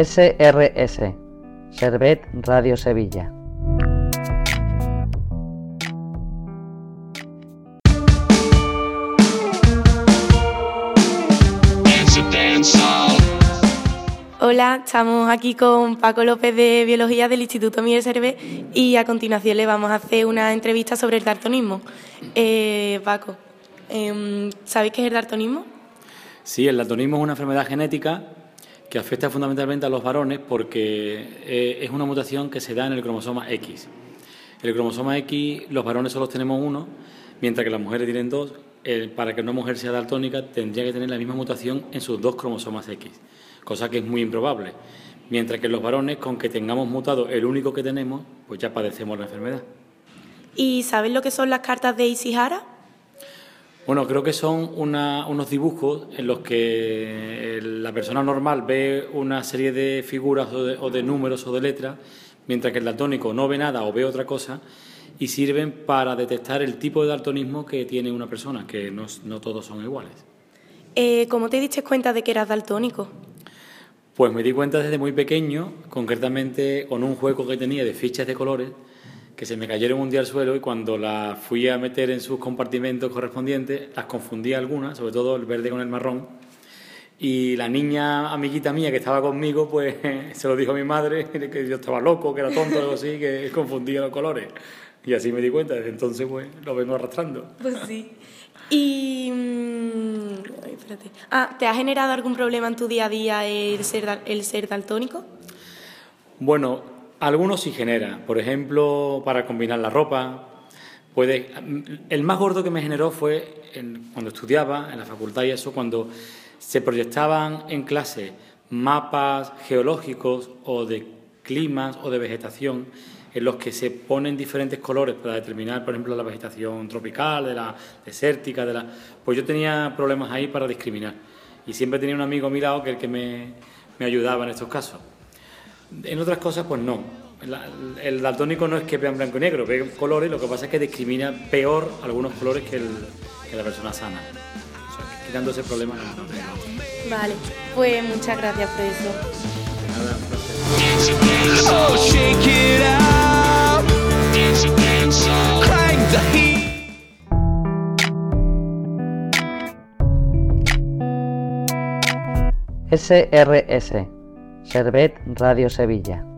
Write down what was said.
SRS, Servet Radio Sevilla. Hola, estamos aquí con Paco López de Biología del Instituto Miguel Servet y a continuación le vamos a hacer una entrevista sobre el daltonismo. Paco, ¿sabéis qué es el daltonismo? Sí, el daltonismo es una enfermedad genética que afecta fundamentalmente a los varones porque es una mutación que se da en el cromosoma X. El cromosoma X, los varones solo tenemos uno, mientras que las mujeres tienen dos. Para que una mujer sea daltónica tendría que tener la misma mutación en sus dos cromosomas X, cosa que es muy improbable. Mientras que los varones, con que tengamos mutado el único que tenemos, pues ya padecemos la enfermedad. ¿Y sabes lo que son las cartas de Ishihara? Bueno, creo que son unos dibujos en los que la persona normal ve una serie de figuras o de números o de letras, mientras que el daltónico no ve nada o ve otra cosa, y sirven para detectar el tipo de daltonismo que tiene una persona, que no todos son iguales. ¿Cómo te diste cuenta de que eras daltónico? Pues me di cuenta desde muy pequeño, concretamente con un juego que tenía de fichas de colores, que se me cayeron un día al suelo y cuando las fui a meter en sus compartimentos correspondientes, las confundí algunas, sobre todo el verde con el marrón, y la niña amiguita mía que estaba conmigo, pues se lo dijo a mi madre, que yo estaba loco, que era tonto, algo así, que confundía los colores. Y así me di cuenta, desde entonces pues lo vengo arrastrando. Pues sí. Y... espérate. ¿Te ha generado algún problema en tu día a día el ser daltónico? Bueno, algunos sí genera. Por ejemplo, para combinar la ropa. El más gordo que me generó fue cuando estudiaba en la facultad y eso, cuando se proyectaban en clase mapas geológicos o de climas o de vegetación en los que se ponen diferentes colores para determinar, por ejemplo, la vegetación tropical, de la desértica, pues yo tenía problemas ahí para discriminar. Y siempre tenía un amigo a mi lado que el que me ayudaba en estos casos. En otras cosas, pues no. El daltónico no es que vea en blanco y negro, ve colores, lo que pasa es que discrimina peor algunos colores que la persona sana. O sea, quitando ese problema. Vale, pues muchas gracias por eso. De nada, un placer. SRS, Servet Radio Sevilla.